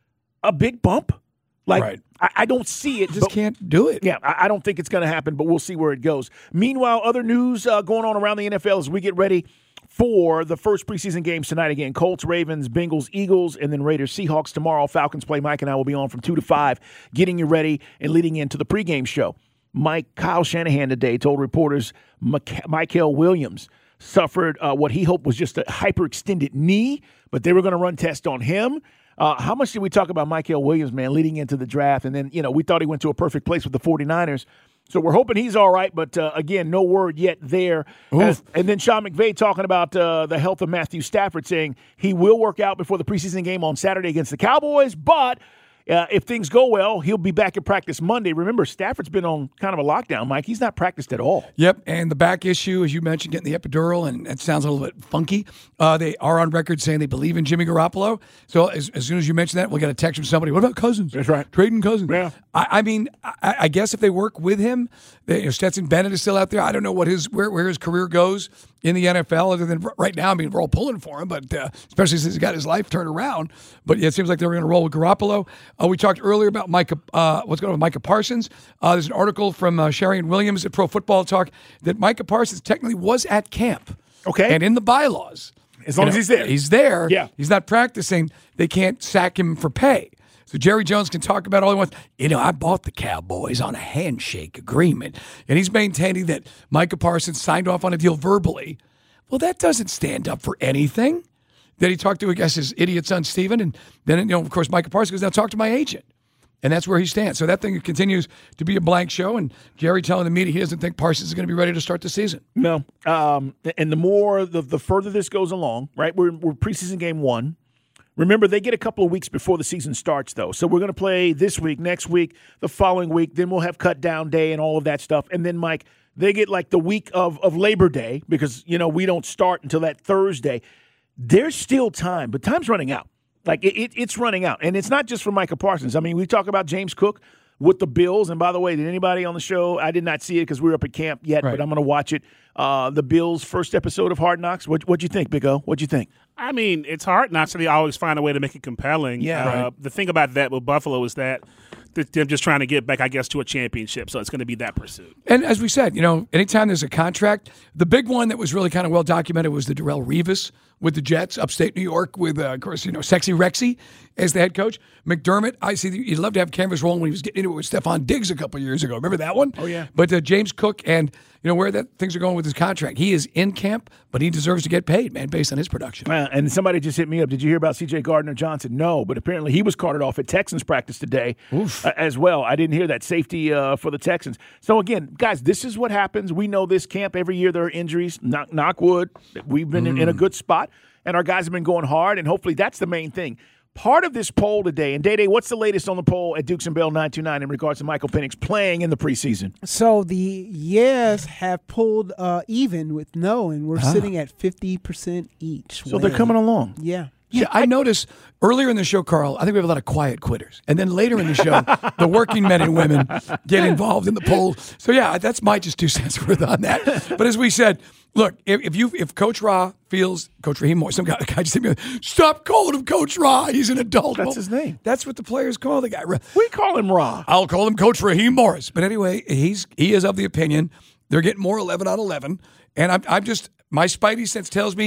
a big bump? Like, right. I, I don't see it. Just but, can't do it. Yeah, I, I don't think it's going to happen, but we'll see where it goes. Meanwhile, other news uh, going on around the N F L as we get ready for the first preseason games tonight. Again, Colts, Ravens, Bengals, Eagles, and then Raiders, Seahawks tomorrow. Falcons play. Mike and I will be on from two to five, getting you ready and leading into the pregame show. Mike, Kyle Shanahan today told reporters Michael Williams suffered uh, what he hoped was just a hyperextended knee, but they were going to run tests on him. Uh, how much did we talk about Michael Williams, man, leading into the draft? And then, you know, we thought he went to a perfect place with the 49ers. So we're hoping he's all right, but, uh, again, no word yet there. As, and then Sean McVay talking about uh, the health of Matthew Stafford, saying he will work out before the preseason game on Saturday against the Cowboys, but uh, if things go well, he'll be back in practice Monday. Remember, Stafford's been on kind of a lockdown, Mike. He's not practiced at all. Yep, and the back issue, as you mentioned, getting the epidural, and it sounds a little bit funky. Uh, they are on record saying they believe in Jimmy Garoppolo. So as, as soon as you mention that, we'll get a text from somebody. What about Cousins? That's right. Trading Cousins. Yeah. I, I mean, I, I guess if they work with him, they, you know, Stetson Bennett is still out there. I don't know what his where, where his career goes in the N F L, other than right now. I mean, we're all pulling for him, but uh, especially since he's got his life turned around. But yeah, it seems like they're going to roll with Garoppolo. Uh, we talked earlier about Micah, uh, what's going on with Micah Parsons. Uh, there's an article from uh, Sharian Williams at Pro Football Talk that Micah Parsons technically was at camp. Okay. And in the bylaws. As long you as know, he's there. He's there. Yeah. He's not practicing. They can't sack him for pay. So Jerry Jones can talk about all he wants. You know, I bought the Cowboys on a handshake agreement. And he's maintaining that Micah Parsons signed off on a deal verbally. Well, that doesn't stand up for anything. Then he talked to, I guess, his idiot son, Steven. And then, you know, of course, Micah Parsons goes, now talk to my agent. And that's where he stands. So that thing continues to be a blank show. And Jerry telling the media he doesn't think Parsons is going to be ready to start the season. No. Um, and the more, the, the further this goes along, right, we're, we're preseason game one. Remember, they get a couple of weeks before the season starts, though. So we're going to play this week, next week, the following week. Then we'll have cut down day and all of that stuff. And then, Mike, they get like the week of, of Labor Day because, you know, we don't start until that Thursday. There's still time, but time's running out. Like, it, it, it's running out. And it's not just for Micah Parsons. I mean, we talk about James Cook with the Bills. And by the way, did anybody on the show? I did not see it because we were up at camp yet, right. But I'm going to watch it. Uh, the Bills' first episode of Hard Knocks. What, what'd you think, Big O? What'd you think? I mean, it's Hard Knocks, so they always find a way to make it compelling. Yeah. Uh, Right. The thing about that with Buffalo is that they're just trying to get back, I guess, to a championship. So it's going to be that pursuit. And as we said, you know, anytime there's a contract, the big one that was really kind of well documented was the Darrelle Revis with the Jets, upstate New York, with, uh, of course, you know, Sexy Rexy as the head coach. McDermott, I see you'd love to have canvas rolling when he was getting into it with Stephon Diggs a couple of years ago. Remember that one? Oh, yeah. But uh, James Cook and, you know, where that things are going with his contract. He is in camp, but he deserves to get paid, man, based on his production. Uh, and somebody just hit me up. Did you hear about C J Gardner-Johnson? No, but apparently he was carted off at Texans practice today uh, as well. I didn't hear that safety uh, for the Texans. So, again, guys, this is what happens. We know this camp every year there are injuries. Knock, knock wood. We've been mm. in, in a good spot, and our guys have been going hard, and hopefully that's the main thing. Part of this poll today, and Day Day, what's the latest on the poll at Dukes and Bell nine two nine in regards to Michael Penix playing in the preseason? So the yes have pulled uh, even with no, and we're ah. sitting at fifty percent each. So way. They're coming along. Yeah. Yeah, I noticed earlier in the show, Carl, I think we have a lot of quiet quitters. And then later in the show, the working men and women get involved in the poll. So, yeah, that's my just two cents worth on that. But as we said, look, if, if you if Coach Ra feels, Coach Raheem Morris, some guy, guy just said, stop calling him Coach Ra. He's an adult. That's well, his name. That's what the players call the guy. We call him Ra. I'll call him Coach Raheem Morris. But anyway, he's he is of the opinion they're getting more eleven on eleven. And I'm, I'm just, my spidey sense tells me,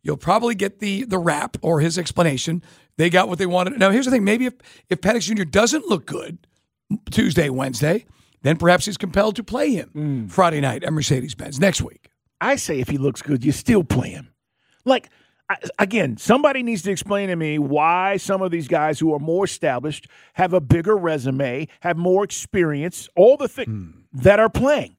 You'll probably get the the rap or his explanation. They got what they wanted. Now, here's the thing. Maybe if, if Penix Junior doesn't look good Tuesday, Wednesday, then perhaps he's compelled to play him mm. Friday night at Mercedes-Benz next week. I say if he looks good, you still play him. Like, I, again, somebody needs to explain to me why some of these guys who are more established, have a bigger resume, have more experience, all the things mm. that are playing.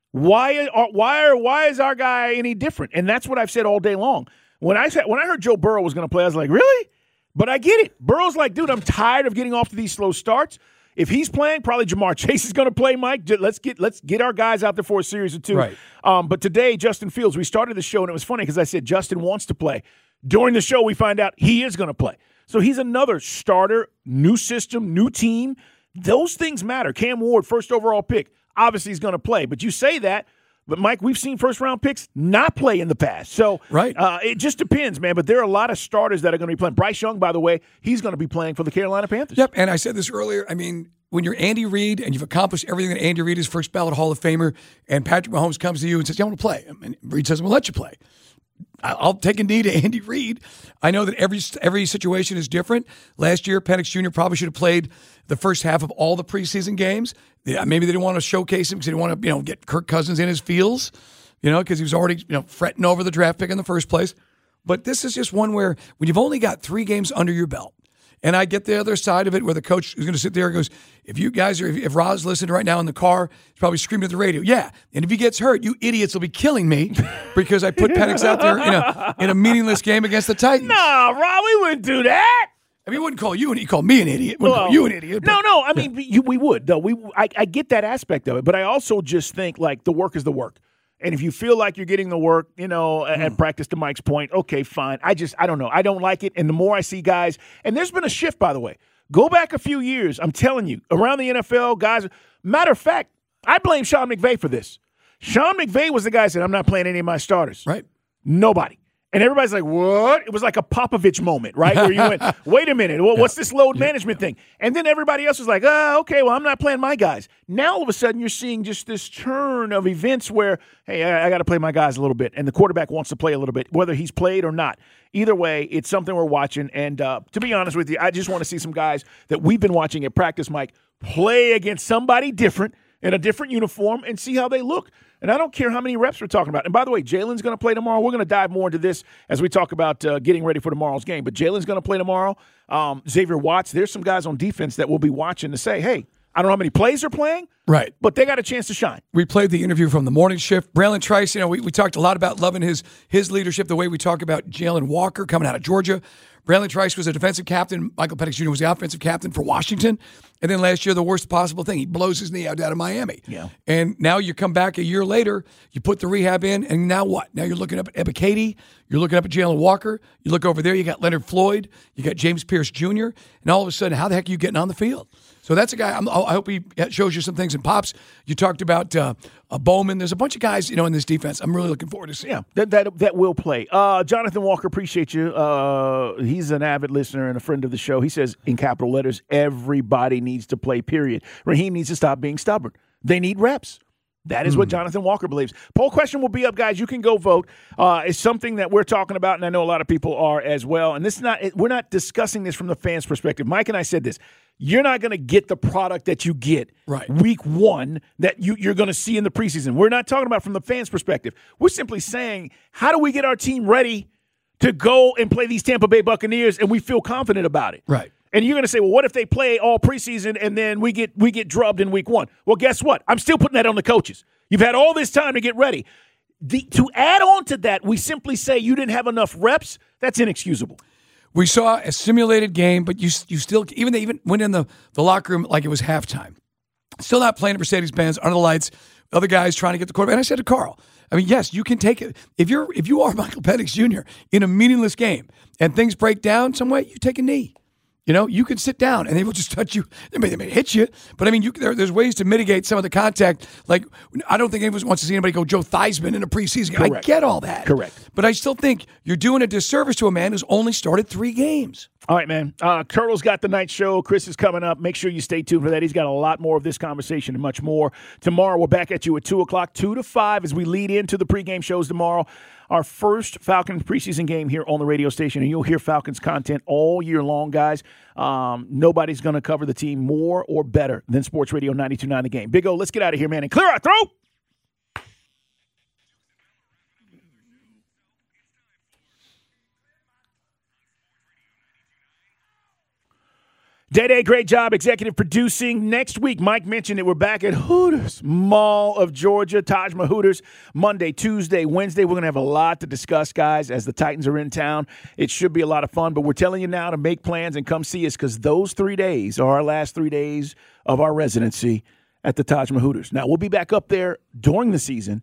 Why are why are why is our guy any different? And that's what I've said all day long. When I said when I heard Joe Burrow was going to play, I was like, really? But I get it. Burrow's like, dude, I'm tired of getting off to these slow starts. If he's playing, probably Jamar Chase is going to play, Mike. Let's get let's get our guys out there for a series or two. Right. Um, but today, Justin Fields, we started the show, and it was funny because I said Justin wants to play. During the show, we find out he is going to play. So he's another starter, new system, new team. Those things matter. Cam Ward, first overall pick, obviously he's going to play. But you say that. But, Mike, we've seen first-round picks not play in the past. So right. uh, it just depends, man. But there are a lot of starters that are going to be playing. Bryce Young, by the way, he's going to be playing for the Carolina Panthers. Yep, and I said this earlier. I mean, when you're Andy Reid and you've accomplished everything that Andy Reid is, first ballot Hall of Famer, and Patrick Mahomes comes to you and says, yeah, I want to play. And Reid says, we'll let you play. I'll take a knee to Andy Reid. I know that every every situation is different. Last year, Penix Junior probably should have played the first half of all the preseason games. Yeah, maybe they didn't want to showcase him because they didn't want to, you know, get Kirk Cousins in his feels, you know, because he was already, you know, fretting over the draft pick in the first place. But this is just one where when you've only got three games under your belt, and I get the other side of it where the coach is going to sit there and goes, if you guys are, if, if Rod's listening right now in the car, he's probably screaming at the radio. Yeah. And if he gets hurt, you idiots will be killing me because I put Penix out there in a in a meaningless game against the Titans. Nah, Rod, we wouldn't do that. I mean, he wouldn't call you, and he called me an idiot. Wouldn't well, call you an idiot. No, no. I mean, you, we would, though. We, I, I get that aspect of it, but I also just think, like, the work is the work. And if you feel like you're getting the work, you know, mm. at practice, to Mike's point, okay, fine. I just, I don't know. I don't like it. And the more I see guys, and there's been a shift, by the way. Go back a few years. I'm telling you, around the N F L, guys, matter of fact, I blame Sean McVay for this. Sean McVay was the guy who said, I'm not playing any of my starters. Right. Nobody. And everybody's like, what? It was like a Popovich moment, right? Where you went, wait a minute, well, what's this load management thing? And then everybody else was like, oh, okay, well, I'm not playing my guys. Now all of a sudden you're seeing just this turn of events where, hey, I, I got to play my guys a little bit. And the quarterback wants to play a little bit, whether he's played or not. Either way, it's something we're watching. And uh, to be honest with you, I just want to see some guys that we've been watching at practice, Mike, play against somebody different in a different uniform and see how they look. And I don't care how many reps we're talking about. And by the way, Jalen's going to play tomorrow. We're going to dive more into this as we talk about uh, getting ready for tomorrow's game. But Jalen's going to play tomorrow. Um, Xavier Watts, there's some guys on defense that we'll be watching to say, hey, I don't know how many plays they're playing, right? But they got a chance to shine. We played the interview from the morning shift. Braylon Trice, you know, we, we talked a lot about loving his his leadership, the way we talk about Jalen Walker coming out of Georgia. Braylon Trice was a defensive captain. Michael Penix Junior was the offensive captain for Washington. And then last year, the worst possible thing, he blows his knee out out of Miami. Yeah. And now you come back a year later, you put the rehab in, and now what? Now you're looking up at Ebiketie, you're looking up at Jalen Walker, you look over there, you got Leonard Floyd, you got James Pierce Junior, and all of a sudden, how the heck are you getting on the field? So that's a guy, I'm, I hope he shows you some things. And Pops, you talked about uh, uh, Bowman. There's a bunch of guys, you know, in this defense. I'm really looking forward to seeing. Yeah, that that, that will play. Uh, Jonathan Walker, appreciate you. Uh, he's an avid listener and a friend of the show. He says, in capital letters, everybody needs to play, period. Raheem needs to stop being stubborn. They need reps. That is what Jonathan Walker believes. Poll question will be up, guys. You can go vote. Uh, it's something that we're talking about, and I know a lot of people are as well. And this is not we're not discussing this from the fans' perspective. Mike and I said this. You're not going to get the product that you get right. week one that you, you're going to see in the preseason. We're not talking about from the fans' perspective. We're simply saying, how do we get our team ready to go and play these Tampa Bay Buccaneers and we feel confident about it? Right. And you're going to say, well, what if they play all preseason and then we get we get drubbed in week one? Well, guess what? I'm still putting that on the coaches. You've had all this time to get ready. The, to add on to that, we simply say you didn't have enough reps. That's inexcusable. We saw a simulated game, but you you still, even they even went in the, the locker room like it was halftime. Still not playing at Mercedes-Benz, under the lights, other guys trying to get the quarterback. And I said to Carl, I mean, yes, you can take it. If you're if you are Michael Penix Junior in a meaningless game and things break down some way, you take a knee. You know, you can sit down and they will just touch you. They may, they may hit you, but I mean, you, there, there's ways to mitigate some of the contact. Like, I don't think anyone wants to see anybody go Joe Theismann in a preseason game. I get all that. Correct. But I still think you're doing a disservice to a man who's only started three games. All right, man. Uh, Curtle's got the night show. Chris is coming up. Make sure you stay tuned for that. He's got a lot more of this conversation and much more. Tomorrow, we're back at you at two o'clock, two to five, as we lead into the pregame shows tomorrow. our first Falcons preseason game here on the radio station, and you'll hear Falcons content all year long, guys. Um, nobody's going to cover the team more or better than Sports Radio ninety-two point nine The Game. Big O, let's get out of here, man, and clear our throat. Day-Day, great job executive producing. Next week, Mike mentioned that we're back at Hooters, Mall of Georgia, Tajma Hooters, Monday, Tuesday, Wednesday. We're going to have a lot to discuss, guys, as the Titans are in town. It should be a lot of fun, but we're telling you now to make plans and come see us because those three days are our last three days of our residency at the Tajma Hooters. Now, we'll be back up there during the season,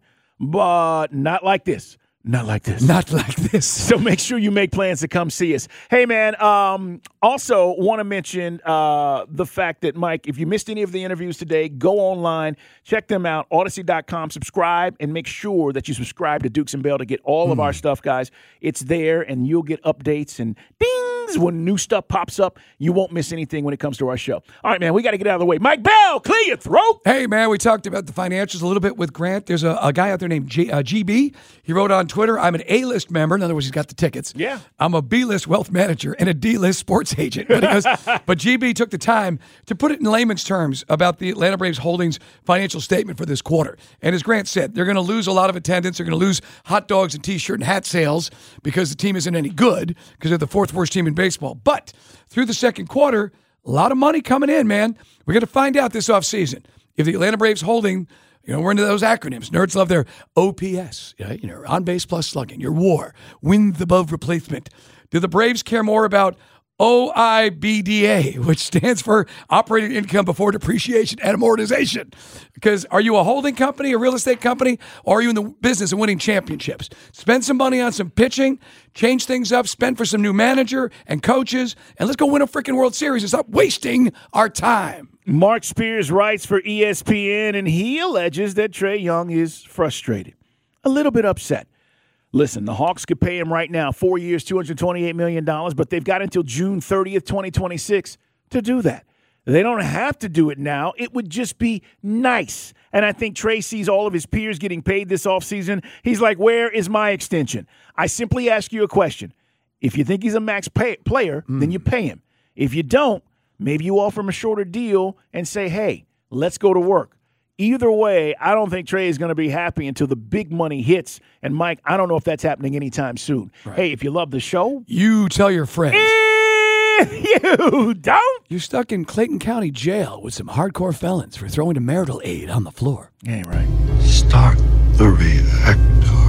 but not like this. Not like this. Not like this. So make sure you make plans to come see us. Hey, man, um, also want to mention uh, the fact that, Mike, if you missed any of the interviews today, go online, check them out, Odyssey dot com, subscribe, and make sure that you subscribe to Dukes and Bell to get all mm. of our stuff, guys. It's there, and you'll get updates and dings when new stuff pops up. You won't miss anything when it comes to our show. All right, man, we got to get out of the way. Mike Bell, clear your throat. Hey, man, we talked about the financials a little bit with Grant. There's a, a guy out there named G, uh, G B. He wrote on Twitter, I'm an A-list member. In other words, he's got the tickets. Yeah. I'm a B-list wealth manager and a D-list sports agent. But, he goes, but G B took the time to put it in layman's terms about the Atlanta Braves Holdings financial statement for this quarter. And as Grant said, they're going to lose a lot of attendance. They're going to lose hot dogs and T-shirt and hat sales because the team isn't any good because they're the fourth worst team in baseball. But through the second quarter, a lot of money coming in, man. We're going to find out this offseason if the Atlanta Braves Holding – you know, we're into those acronyms. Nerds love their O P S, right? You know, on base plus slugging, your WAR, wins above replacement. Do the Braves care more about O I B D A, which stands for operating income before depreciation and amortization? Because are you a holding company, a real estate company, or are you in the business of winning championships? Spend some money on some pitching, change things up, spend for some new manager and coaches, and let's go win a freaking World Series and stop wasting our time. Mark Spears writes for E S P N, and he alleges that Trae Young is frustrated, a little bit upset. Listen, the Hawks could pay him right now, four years, two hundred twenty-eight million dollars, but they've got until June thirtieth, twenty twenty-six to do that. They don't have to do it now. It would just be nice. And I think Trae sees all of his peers getting paid this offseason. He's like, where is my extension? I simply ask you a question. If you think he's a max pay- player, mm. then you pay him. If you don't, maybe you offer him a shorter deal and say, hey, let's go to work. Either way, I don't think Trae is going to be happy until the big money hits. And, Mike, I don't know if that's happening anytime soon. Right. Hey, if you love the show, you tell your friends. If you don't, you're stuck in Clayton County Jail with some hardcore felons for throwing a marital aid on the floor. Yeah, right. Start the reactor.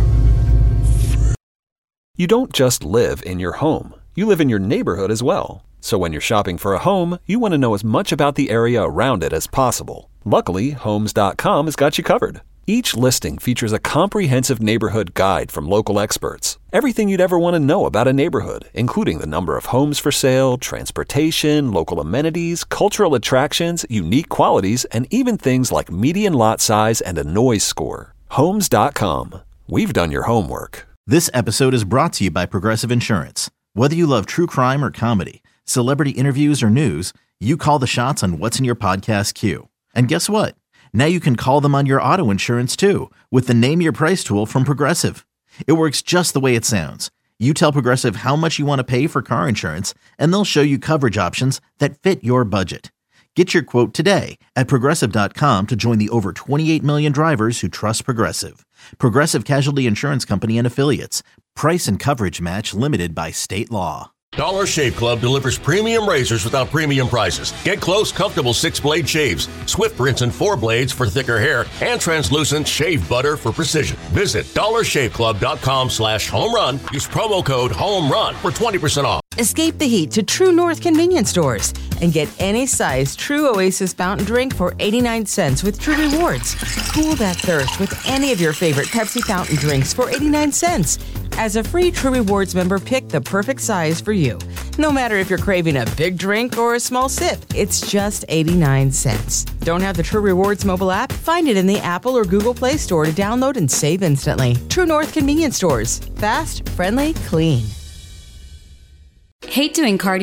You don't just live in your home. You live in your neighborhood as well. So when you're shopping for a home, you want to know as much about the area around it as possible. Luckily, Homes dot com has got you covered. Each listing features a comprehensive neighborhood guide from local experts. Everything you'd ever want to know about a neighborhood, including the number of homes for sale, transportation, local amenities, cultural attractions, unique qualities, and even things like median lot size and a noise score. Homes dot com. We've done your homework. This episode is brought to you by Progressive Insurance. Whether you love true crime or comedy, celebrity interviews or news, you call the shots on what's in your podcast queue. And guess what? Now you can call them on your auto insurance too with the Name Your Price tool from Progressive. It works just the way it sounds. You tell Progressive how much you want to pay for car insurance, and they'll show you coverage options that fit your budget. Get your quote today at Progressive dot com to join the over twenty-eight million drivers who trust Progressive. Progressive Casualty Insurance Company and Affiliates. Price and coverage match limited by state law. Dollar Shave Club delivers premium razors without premium prices. Get close, comfortable six-blade shaves, Swift rinse and four blades for thicker hair, and translucent shave butter for precision. Visit dollar shave club dot com slash home run. Use promo code HOMERUN for twenty percent off. Escape the heat to True North convenience stores and get any size True Oasis fountain drink for eighty-nine cents with True Rewards. Cool that thirst with any of your favorite Pepsi fountain drinks for eighty-nine cents. As a free True Rewards member, pick the perfect size for you. No matter if you're craving a big drink or a small sip, it's just eighty-nine cents. Don't have the True Rewards mobile app? Find it in the Apple or Google Play Store to download and save instantly. True North convenience stores. Fast, friendly, clean. Hate doing cardio?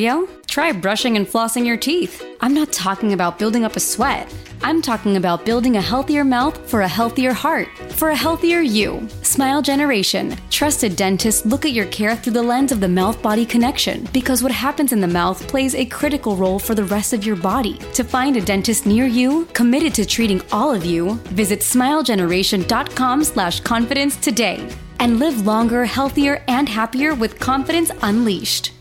Try brushing and flossing your teeth. I'm not talking about building up a sweat. I'm talking about building a healthier mouth for a healthier heart, for a healthier you. Smile Generation. Trusted dentists look at your care through the lens of the mouth-body connection, because what happens in the mouth plays a critical role for the rest of your body. To find a dentist near you, committed to treating all of you, visit smilegeneration.com slash confidence today and live longer, healthier, and happier with confidence unleashed.